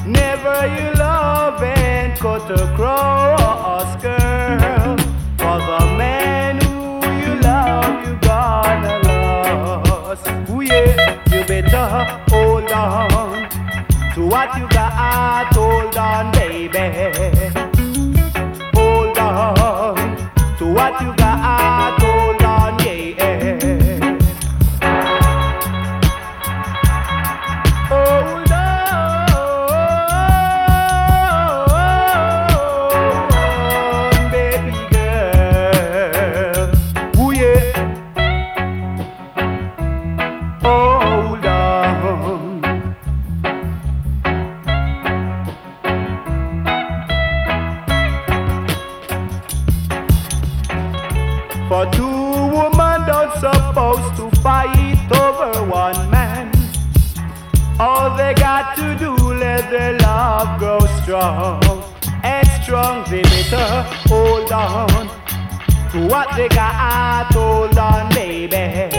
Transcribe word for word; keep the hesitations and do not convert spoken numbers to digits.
Never you love and cut across, girl. For the man who you love, you gonna lose. Ooh yeah, you better hold on to what you got. Hold on, baby. Hold on to what you got. Hold on, yeah. Hold on, baby girl. Ooh yeah. Hold on. For two women don't supposed to fight over one man. All they got to do, let their love grow strong and strong. They better hold on to what they got. Hold on, baby.